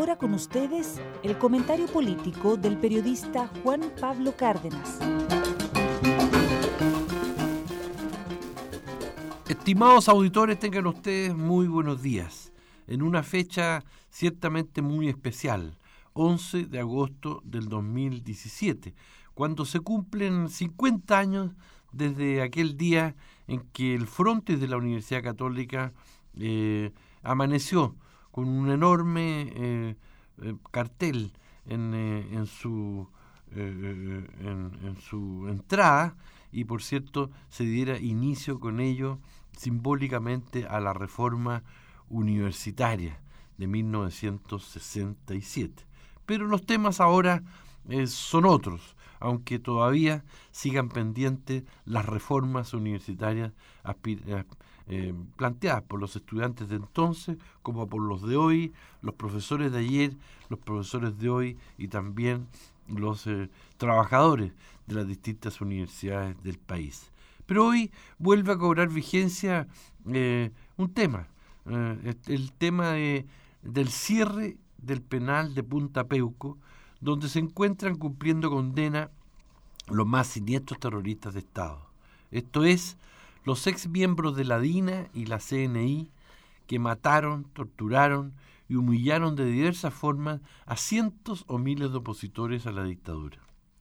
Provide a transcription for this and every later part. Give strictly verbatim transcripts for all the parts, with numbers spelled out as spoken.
ahora con ustedes el comentario político del periodista Juan Pablo Cárdenas. Estimados auditores, tengan ustedes muy buenos días. En una fecha ciertamente muy especial, once de agosto del dos mil diecisiete, cuando se cumplen cincuenta años desde aquel día en que el frontis de la Universidad Católica eh, amaneció con un enorme eh, eh, cartel en, eh, en, su, eh, en, en su entrada, y por cierto se diera inicio con ello simbólicamente a la reforma universitaria de mil novecientos sesenta y siete. Pero los temas ahora eh, son otros, aunque todavía sigan pendientes las reformas universitarias aspir- eh, planteadas por los estudiantes de entonces como por los de hoy, los profesores de ayer, los profesores de hoy y también los eh, trabajadores de las distintas universidades del país. Pero hoy vuelve a cobrar vigencia eh, un tema, eh, el tema de, del cierre del penal de Punta Peuco, donde se encuentran cumpliendo condena los más siniestros terroristas de Estado. Esto es, los ex miembros de la DINA y la C N I que mataron, torturaron y humillaron de diversas formas a cientos o miles de opositores a la dictadura.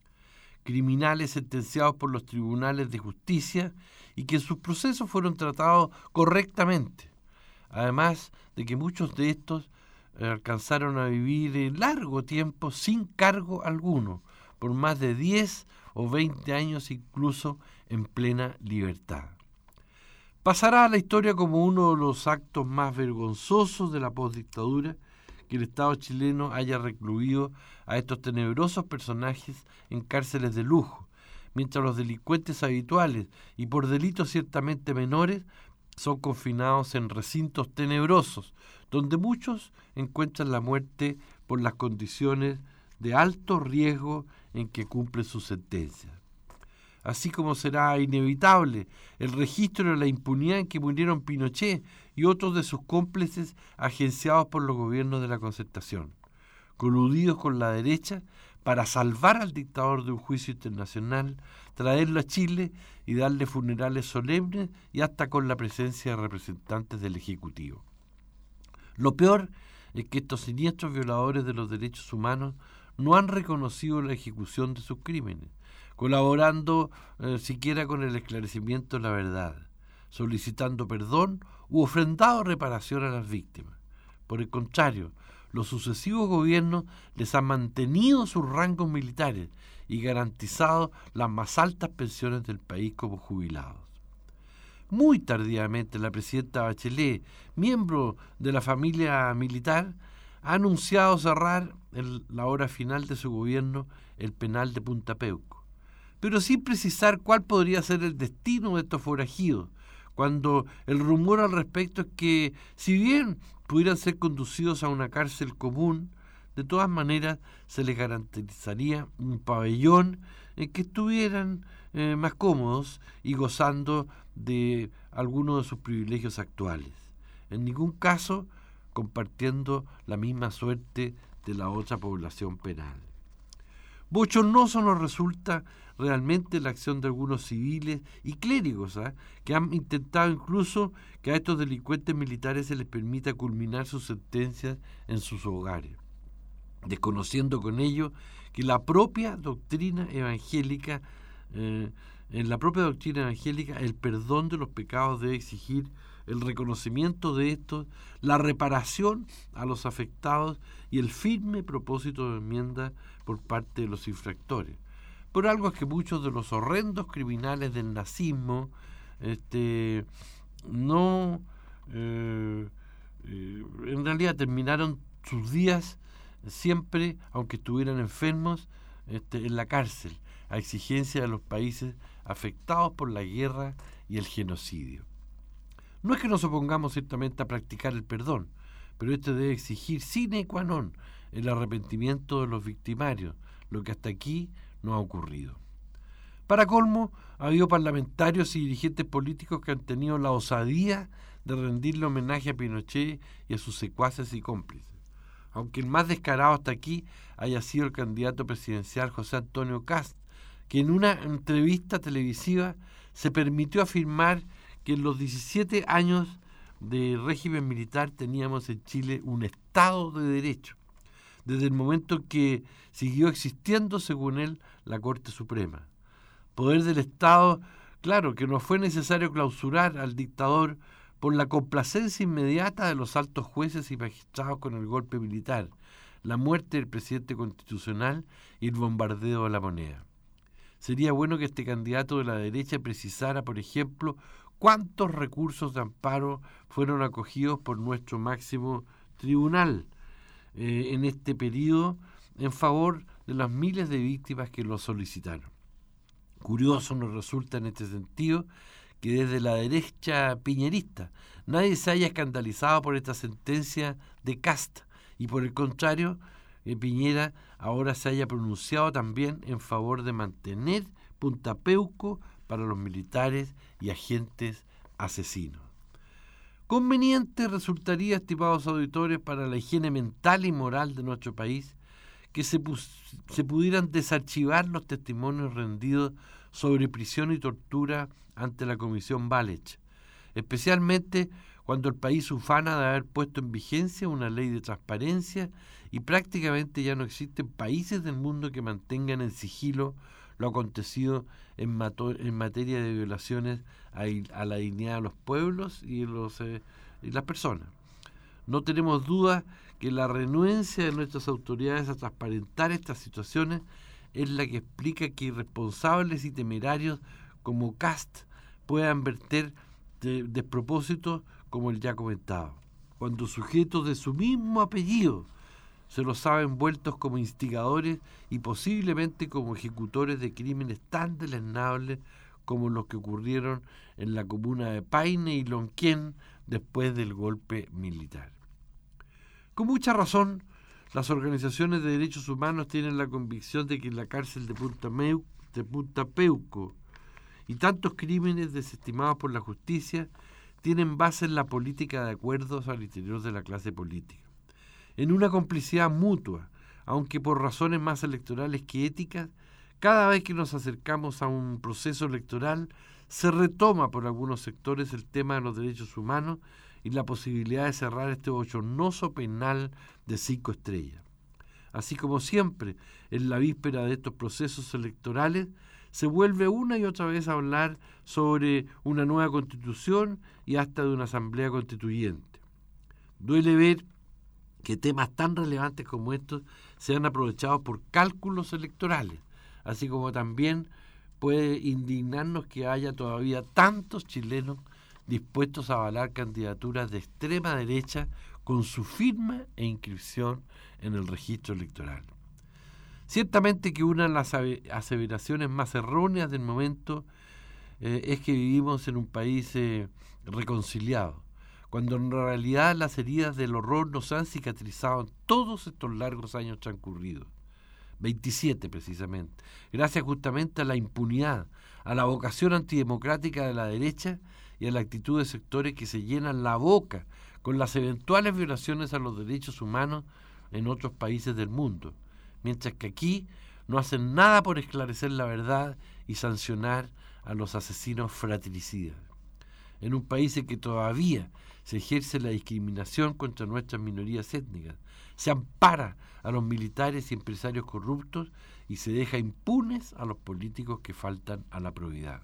Criminales sentenciados por los tribunales de justicia y que en sus procesos fueron tratados correctamente, además de que muchos de estos eh, alcanzaron a vivir largo tiempo sin cargo alguno, por más de diez o veinte años incluso en plena libertad. Pasará a la historia como uno de los actos más vergonzosos de la postdictadura que el Estado chileno haya recluido a estos tenebrosos personajes en cárceles de lujo, mientras los delincuentes habituales y por delitos ciertamente menores son confinados en recintos tenebrosos, donde muchos encuentran la muerte por las condiciones de alto riesgo en que cumplen sus sentencias. Así como será inevitable el registro de la impunidad en que murieron Pinochet y otros de sus cómplices agenciados por los gobiernos de la Concertación, coludidos con la derecha para salvar al dictador de un juicio internacional, traerlo a Chile y darle funerales solemnes y hasta con la presencia de representantes del Ejecutivo. Lo peor es que estos siniestros violadores de los derechos humanos no han reconocido la ejecución de sus crímenes, colaborando eh, siquiera con el esclarecimiento de la verdad, solicitando perdón u ofrendado reparación a las víctimas. Por el contrario, los sucesivos gobiernos les han mantenido sus rangos militares y garantizado las más altas pensiones del país como jubilados. Muy tardíamente la presidenta Bachelet, miembro de la familia militar, ha anunciado cerrar en la hora final de su gobierno el penal de Punta Peuco, pero sin precisar cuál podría ser el destino de estos forajidos, cuando el rumor al respecto es que, si bien pudieran ser conducidos a una cárcel común, de todas maneras se les garantizaría un pabellón en que estuvieran eh, más cómodos y gozando de algunos de sus privilegios actuales. En ningún caso compartiendo la misma suerte de la otra población penal. Bochornoso nos resulta realmente la acción de algunos civiles y clérigos ¿eh? que han intentado incluso que a estos delincuentes militares se les permita culminar sus sentencias en sus hogares, desconociendo con ello que la propia doctrina evangélica, eh, en la propia doctrina evangélica, el perdón de los pecados debe exigir el reconocimiento de estos, la reparación a los afectados y el firme propósito de enmienda por parte de los infractores. Por algo es que muchos de los horrendos criminales del nazismo este, no, eh, eh, en realidad terminaron sus días siempre, aunque estuvieran enfermos, este, en la cárcel, a exigencia de los países afectados por la guerra y el genocidio. No es que nos opongamos ciertamente a practicar el perdón, pero este debe exigir sine qua non el arrepentimiento de los victimarios, lo que hasta aquí no ha ocurrido. Para colmo, ha habido parlamentarios y dirigentes políticos que han tenido la osadía de rendirle homenaje a Pinochet y a sus secuaces y cómplices. aunque el más descarado hasta aquí haya sido el candidato presidencial José Antonio Kast, que en una entrevista televisiva se permitió afirmar que en los diecisiete años de régimen militar teníamos en Chile un Estado de Derecho, desde el momento que siguió existiendo, según él, la Corte Suprema. Poder del Estado, claro, que no fue necesario clausurar al dictador por la complacencia inmediata de los altos jueces y magistrados con el golpe militar, la muerte del presidente constitucional y el bombardeo de La Moneda. Sería bueno que este candidato de la derecha precisara, por ejemplo, cuántos recursos de amparo fueron acogidos por nuestro máximo tribunal eh, en este periodo en favor de las miles de víctimas que lo solicitaron. Curioso nos resulta en este sentido que desde la derecha piñerista nadie se haya escandalizado por esta sentencia de Kast y por el contrario, eh, Piñera ahora se haya pronunciado también en favor de mantener Punta Peuco para los militares y agentes asesinos. Conveniente resultaría, estimados auditores, para la higiene mental y moral de nuestro país, que se, pus- se pudieran desarchivar los testimonios rendidos sobre prisión y tortura ante la Comisión Walech, especialmente cuando el país ufana de haber puesto en vigencia una ley de transparencia y prácticamente ya no existen países del mundo que mantengan en sigilo lo acontecido en, mato- en materia de violaciones a, a la dignidad de los pueblos y, los, eh, y las personas. No tenemos duda que la renuencia de nuestras autoridades a transparentar estas situaciones es la que explica que irresponsables y temerarios como Kast puedan verter de despropósitos como el ya comentado, cuando sujetos de su mismo apellido se los saben envueltos como instigadores y posiblemente como ejecutores de crímenes tan deleznables como los que ocurrieron en la comuna de Paine y Lonquén después del golpe militar. Con mucha razón, las organizaciones de derechos humanos tienen la convicción de que la cárcel de Punta, Meu, de Punta Peuco y tantos crímenes desestimados por la justicia tienen base en la política de acuerdos al interior de la clase política, en una complicidad mutua, aunque por razones más electorales que éticas. Cada vez que nos acercamos a un proceso electoral se retoma por algunos sectores el tema de los derechos humanos y la posibilidad de cerrar este bochornoso penal de cinco estrellas. Así como siempre, en la víspera de estos procesos electorales, se vuelve una y otra vez a hablar sobre una nueva constitución y hasta de una asamblea constituyente. Duele ver que temas tan relevantes como estos sean aprovechados por cálculos electorales, así como también puede indignarnos que haya todavía tantos chilenos dispuestos a avalar candidaturas de extrema derecha con su firma e inscripción en el registro electoral. Ciertamente que una de las aseveraciones más erróneas del momento eh, es que vivimos en un país eh, reconciliado, cuando en realidad las heridas del horror nos han cicatrizado en todos estos largos años transcurridos, veintisiete precisamente, gracias justamente a la impunidad, a la vocación antidemocrática de la derecha y a la actitud de sectores que se llenan la boca con las eventuales violaciones a los derechos humanos en otros países del mundo, mientras que aquí no hacen nada por esclarecer la verdad y sancionar a los asesinos fratricidas. En un país en que todavía se ejerce la discriminación contra nuestras minorías étnicas, se ampara a los militares y empresarios corruptos y se deja impunes a los políticos que faltan a la probidad.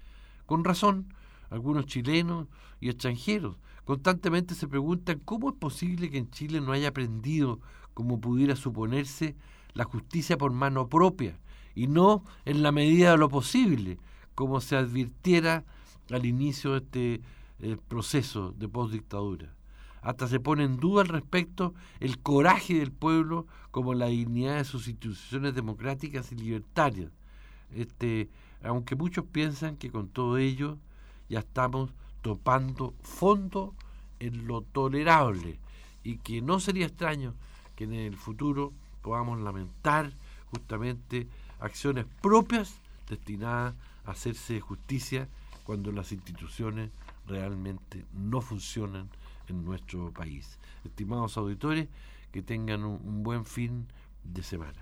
Con razón, algunos chilenos y extranjeros constantemente se preguntan cómo es posible que en Chile no haya aprendido, como pudiera suponerse, la justicia por mano propia y no en la medida de lo posible, como se advirtiera al inicio de este eh, proceso de postdictadura. Hasta se pone en duda al respecto el coraje del pueblo como la dignidad de sus instituciones democráticas y libertarias. Este, aunque muchos piensan que con todo ello ya estamos topando fondo en lo tolerable y que no sería extraño que en el futuro podamos lamentar justamente acciones propias destinadas a hacerse justicia cuando las instituciones realmente no funcionan en nuestro país. Estimados auditores, que tengan un, un buen fin de semana.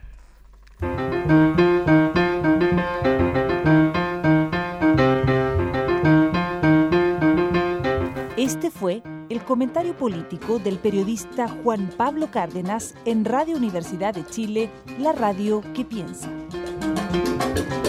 Este fue el comentario político del periodista Juan Pablo Cárdenas en Radio Universidad de Chile, la radio que piensa.